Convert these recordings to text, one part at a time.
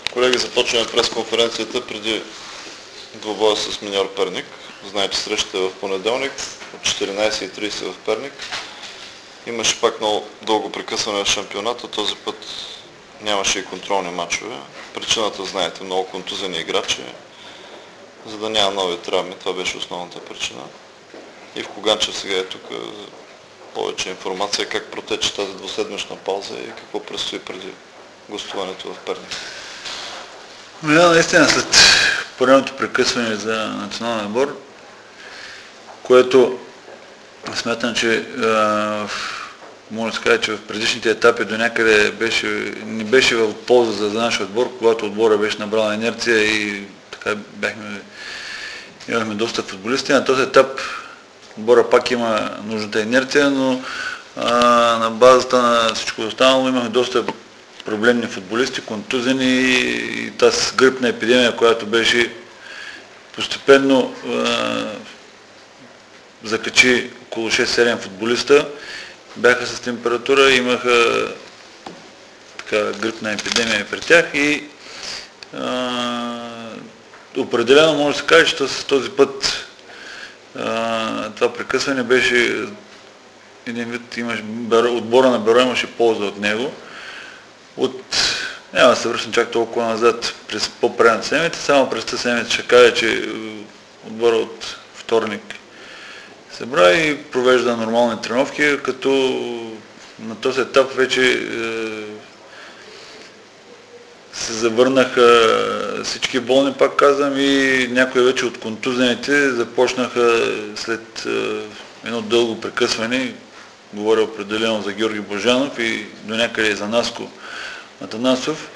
Колеги, започваме пресконференцията преди двубоя с Миньор Перник. Знаете, срещата е в понеделник от 14:30 в Перник. Имаше пак много дълго прекъсване на шампионата, този път нямаше и контролни мачове. Причината знаете, много контузени играчи, за да няма нови травми, това беше основната причина. И в Коганчев сега е тук повече информация как протече тази двуседмична пауза и какво предстои преди гостуването в Перник. Да, наистина след поредното прекъсване за националния отбор, което смятам, че може да се каже, че в предишните етапи до някъде не беше в полза за нашия отбор, когато отбора беше набрала инерция и така имахме доста футболисти. На този етап отбора пак има нужната инерция, но на базата на всичко останало имахме доста проблемни футболисти, контузени и тази грипна епидемия, която беше постепенно закачи около 6-7 футболиста, бяха с температура, имаха грипна епидемия при тях и определено може да се каже, че с този път това прекъсване беше един вид, отбора на Беро имаше полза от него. Няма да се връщам чак толкова назад през по-предната седмица, само през тази седмица ще кажа, че отбора от вторник се бра и провежда нормални тренировки, като на този етап вече се завърнаха всички болни, пак казвам, и някои вече от контузените започнаха след едно дълго прекъсване, говоря определено за Георги Божанов и до някъде за Наско Атанасов,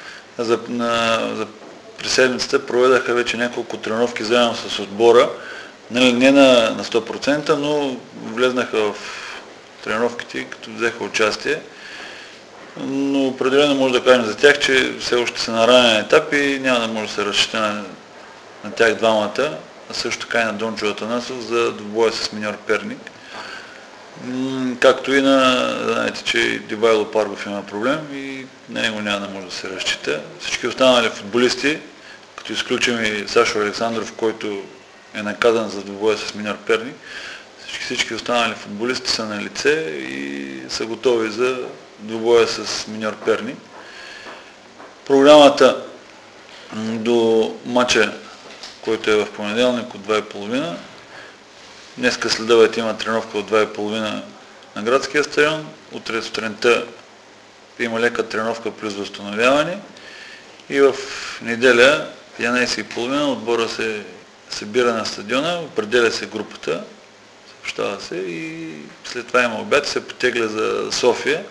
при седмицата проведаха вече няколко тренировки заедно с отбора, не на 100%, но влезнаха в тренировките, като взеха участие. Но определено може да кажем за тях, че все още са на ранен етап и няма да може да се разчита на тях двамата, а също така и на Дончо Атанасов за двубоя с Миньор Перник. Както и знаете, че Дивайло Паргов има проблем и на него няма да може да се разчита. Всички останали футболисти, като изключим и Сашо Александров, който е наказан за двубоя с Миньор Перник, всички останали футболисти са на лице и са готови за двубоя с Миньор Перник. Програмата до матча, който е в понеделник от 2:30, днеска следобед има тренировка от 2:30 на градския стадион, утре сутринта има лека тренировка плюс възстановяване и в неделя в 11:30 отбора се събира на стадиона, определя се групата, съобщава се и след това има обяд, се потегля за София.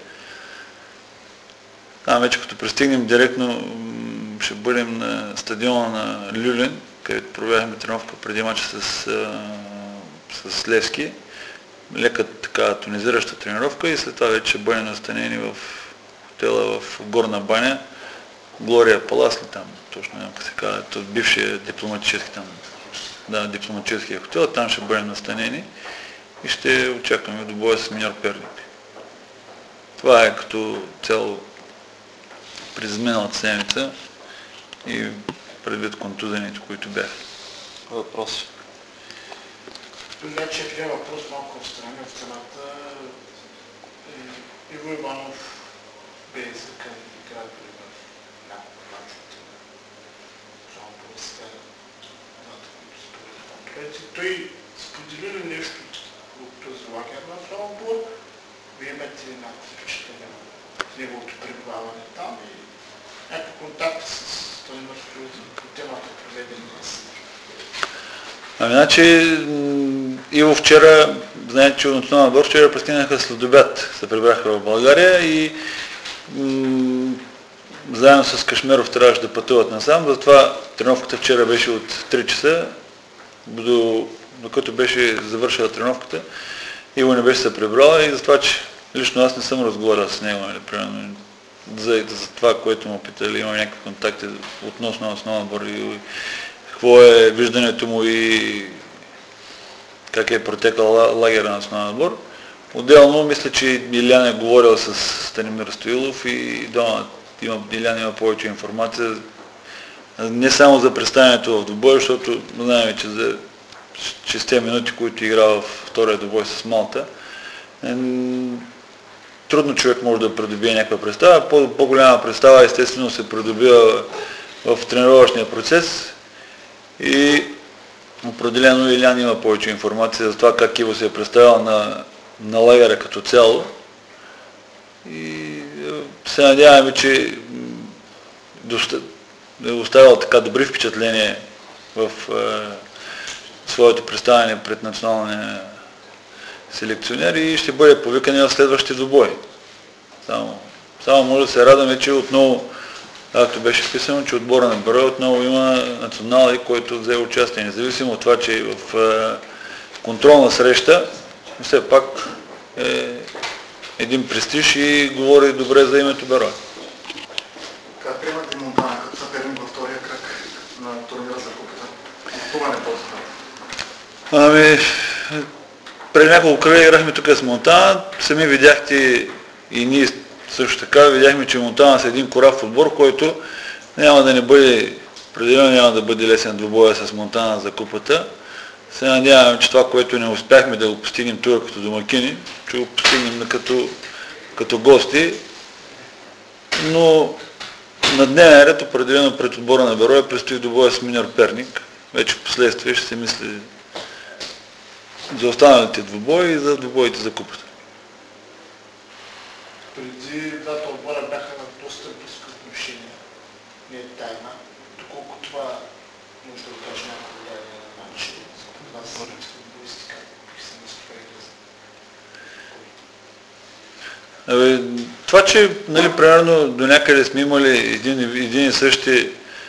Там вече като пристигнем директно ще бъдем на стадиона на Люлин, където проведахме тренировка преди мача с Левски. Лека така тонизираща тренировка и след това вече ще бъдем настанени в хотела в Горна баня, Глория Палас ли там, точно няма как се казва, бившия дипломатически там, дипломатическия хотел, там ще бъдем настанени и ще очакваме до боя с Миньор Перник. Това е като цяло през миналата седмица и предвид контузените, които бяха. Въпроси? Значи един въпрос малко отстрани в цената. Иво Иванов бе изликан и игра дори в няколко мачовете само по възстана дата, които според. Той сподели ли нещо от този лагер на Франбур? Вие имате някакво впечатление от неговото пребиваване там и някакви контакти с Станимир Стоилов по темата проведени на съд? Значи, Иво вчера, знаете, че от националния отбор вчера пристигнаха след обяд, се прибраха в България и заедно с Кашмеров трябваше да пътуват насам, затова тренировката вчера беше от 3 часа, докато беше завършила тренировката, Иво не беше се прибрала и затова, че лично аз не съм разговарял с него, примерно, за това, което му питали, има някакви контакти относно националния отбор и какво е виждането му и как е протекал лагера на националния отбор. Отделно мисля, че Илян е говорил с Станимир Стоилов и Илян има повече информация Не само за представянето в двубой, защото знаем, че за 6 минути, които игра в втория двубой с Малта, трудно човек може да придобие някаква представа. По-голяма представа естествено се придобива в тренировъчния процес и определено Илян има повече информация за това как Иво се е представил на лагера като цяло. И се надяваме, че е оставил така добри впечатления в своето представяне пред националния селекционер и ще бъде повикан в следващите двубой. Само може да се радваме, че отново, както беше вписано, че отбора на Берое отново има национали, който взе участие. Независимо от това, че в контролна среща, все пак е един престиж и говори добре за името Берое. Как приемате Монтана като съперник във втория кръг на турнира за купата? Това не по-добре. Преди няколко кръга играхме тук с Монтана. Сами видяхте и ние също така видяхме, че Монтана е един корав отбор, който няма да не бъде, определено няма да бъде лесен двубоя с Монтана за купата. Се надяваме, че това, което не успяхме да го постигнем тук като домакини, ще го постигнем като гости. Но на дневен ред определено пред отбора на Берое предстои двубоя с Миньор Перник. Вече в последствие ще се мисли за останалите двубои и за двубоите за купата. Преди двата отбора бяха на доста близко отношение. Не е тайна. Доколко това може да окаже някакво влияние на матча за вас футболисти, как се настроили? Това, че примерно до някъде сме имали един и същи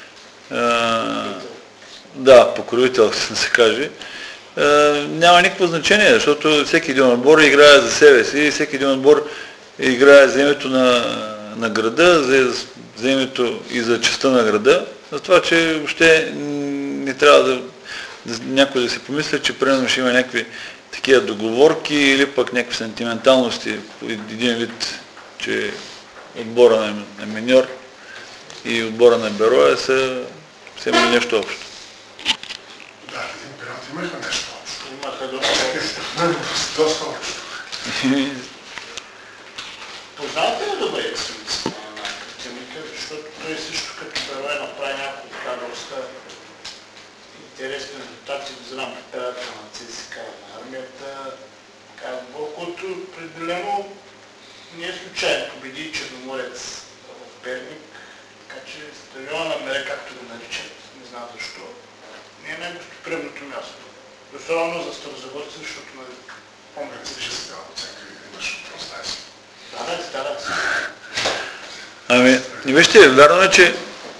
покровител, се каже, няма никакво значение, защото всеки един отбор играе за себе си и всеки един отбор играе за името на града, за името и за честта на града. За това, че въобще не трябва някой да си помисля, че примерно ще има някакви такива договорки или пък някакви сентименталности. Един вид, че отбора на Миньор и отбора на Берое са имали нещо общо. Да, един период имахме нещо общо. Имаха доста общо. Познавате ли добре екстрицата на Кратимика, защото той също като Берое направи няколко така доста интересни резултати, да знам победата на ЦСКА на армията, отбор, който определено не е случайно победи Черноморец в Перник, така че стадиона на Мере, както го наричат, не знам защо, не е най-гостоприемното място. Особено за старозагорци, защото помните, че се дава оценка и имаш въпрос на си. Да. Вижте, вярно е, че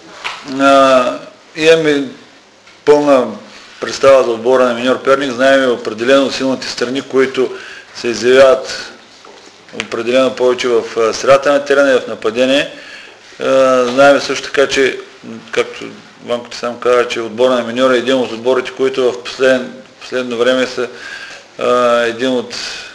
имаме пълна представа за отбора на Миньор Перник, знаем определено силните страни, които се изявяват определено повече в средата на терена и в нападение. Знаем също така, че, както Ванкото сам каза, че отбора на Миньор е един от отборите, които в последно време са един от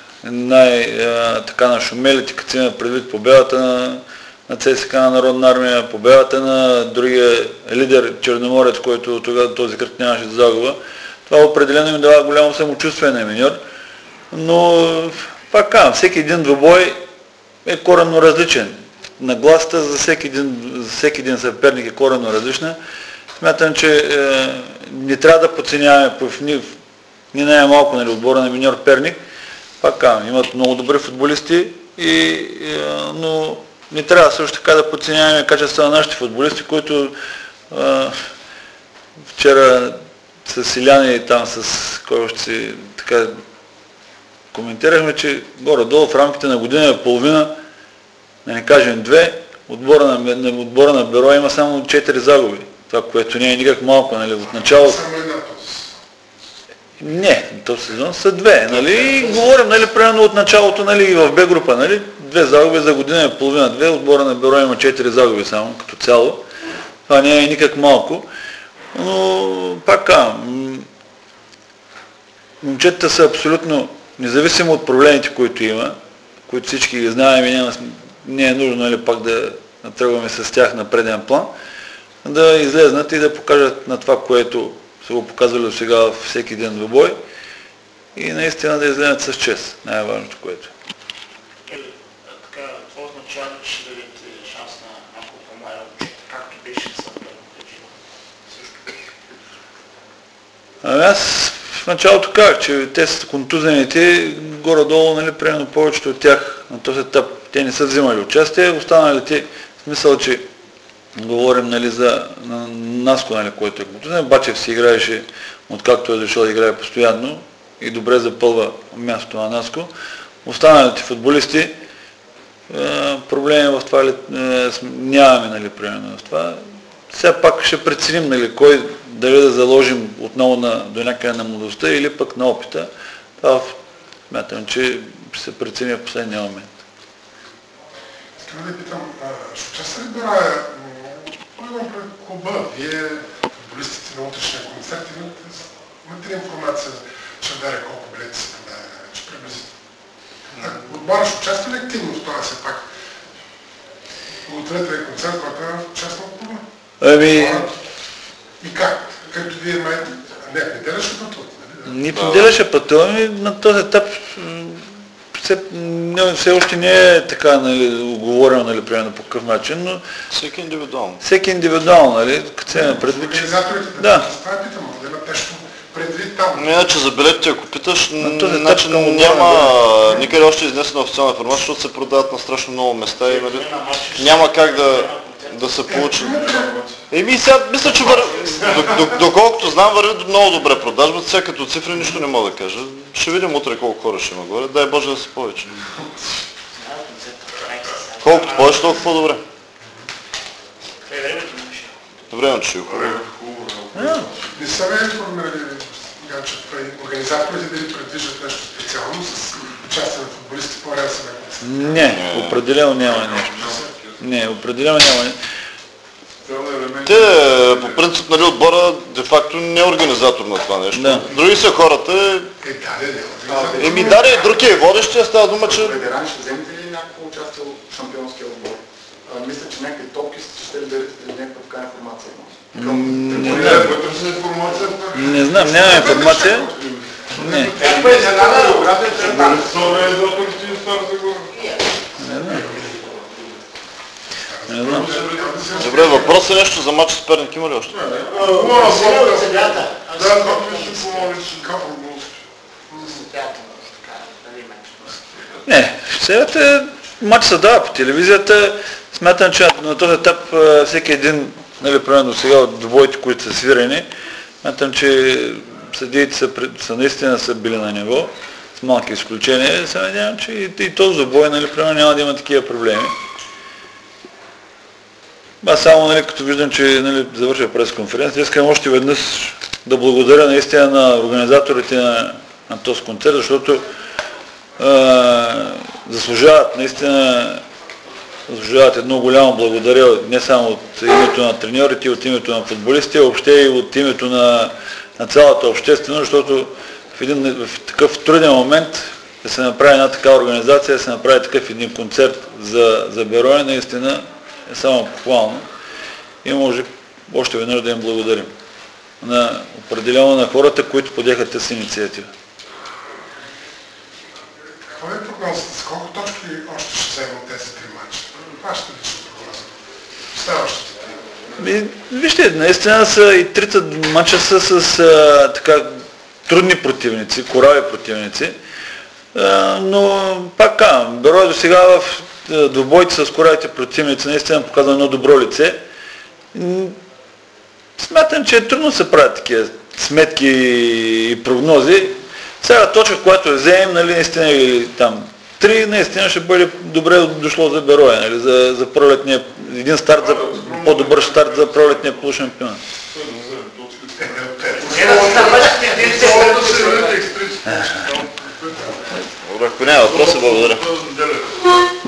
така нашумелите, като си има предвид победата на ЦСКА на Народна армия, победата на другия лидер Черноморец, който тогава този кръг нямаше да загуба. Това определено им дава голямо самочувствие на Миньор, но пак казвам, всеки един двубой е коренно различен. Нагласата за всеки един съперник е коренно различна. Смятам, че не трябва да подценяваме ни най-малко отбора на Миньор Перник. Пак казвам, имат много добри футболисти, но не трябва също така да подценяваме качества на нашите футболисти, които вчера с Илян и там с кой ще си така коментирахме, че горе-долу в рамките на година и половина, да не кажем 2, отбора на Берое има само 4 загуби. Това, което не е никак малко, от начало. Не, този сезон са 2. Говорим, примерно от началото в Б група, 2 загуби за година и половина, 2, отбора на Берое има 4 загуби само като цяло. Това не е никак малко. Но пак казвам, момчетата са абсолютно, независимо от проблемите, които има, които всички ги знаем и не е нужно пак да тръгваме с тях на преден план, да излезнат и да покажат на това, което са го показвали до сега във всеки един двубой и наистина да излезнат с чест, най-важното което. Така, това означава, че ще дадете шанс на няколко по-млади момчета, както беше с Първо също. Ами аз в началото казах, че те са контузените, горе-долу, нали, примерно повечето от тях на този етап, те не са взимали участие, останалите, в смисъл, че говорим, нали, за Наско, нали, който е контузен, Бачев си играеше, откакто е дошъл да играе постоянно и добре запълва мястото на Наско. Останалите футболисти, проблеми в това нямаме, нали, примерно в това. Сега пак ще преценим, нали, кой дали да заложим отново до някъде на младостта или пък на опита. Това смятам, че ще се прецени в последния момент. Искам да питам, ще участва ли Бероя, имам пред клуба, вие, футболистите на утрешния концерт, имате ли информация, че даре колко билети са продадени, че приблизително? Отбора ще участва ли активно в това все пак? Благотворителен концерт, който е част от клуба? И как? Както вие не в неделя ще пътувате, нали? Ни в неделя ще пътуваме, на този етап все още не е така, нали, оговорено, нали, примерно по какъв начин, но... Всеки индивидуално. Всеки индивидуално, нали, като се има предвид. Организаторите, да. Това питам, да имат нещо предвид там. Иначе за билетите, ако питаш, значи няма никъде още изнесена официална информация, защото се продават на страшно много места и нали, няма как да се получи. Еми сега мисля, че доколкото знам, върви много добре продажбата, сега като цифри нищо не мога да кажа. Ще видим утре колко хора ще има горе, дай Боже да са повече. Колкото повече, толкова по-добре. Времето ще е хубаво. Не са ме информирали, Ганчев, организаторите дали предвиждат нещо специално с участие на футболисти по време на Не, определено няма нещо. Не, определено няма. Те, по принцип, нали, отбора де-факто не е организатор на това нещо. Да. Други са хората. Еми да, друг е водещия, става дума, че... Ветерани ще вземете ли някакво участие от шампионския отбор? Мисля, че някакви топки ще ли дадете някаква така информация? Не знам, няма информация. Не. Не знам. Добре, въпрос е нещо за матч с Перник, има ли още? Не, сега матч се дава по телевизията. Смятам, че на този етап всеки един, нали, примерно сега от двойите, които са свирени, смятам, че съдиите наистина са били на ниво, с малки изключения. Се надявам, че и този забой, нали, примерно няма да има такива проблеми. Аз само, нали, като виждам, че, нали, завършва пресконференция, искам още веднъж да благодаря наистина на организаторите на този концерт, защото заслужават едно голямо благодаря не само от името на треньорите, от името на футболистите, а въобще и от името на цялата общественост, защото в такъв труден момент да се направи една такава организация, да се направи такъв един концерт за Бероя, наистина е само похвално и може още веднъж да им благодарим. Определено на хората, които подеха тази инициатива. Какво е прогнозата? С колко точки още ще вземат тези три матча? Вашата лична прогноза? Ставащите три. Вижте, наистина и трите матча са с така трудни противници, корави противници, но пак казвам, Бероя до сега в двубойите с коравите противници наистина показва едно добро лице. Смятам, че е трудно се правят такива сметки и прогнози. Сега точка, която вземем, нали, наистина или там 3, наистина ще бъде добре дошло за Бероя, нали, за пролетния, един старт, за по-добър старт за пролетния полушампионат. Ако няма въпроса, благодаря.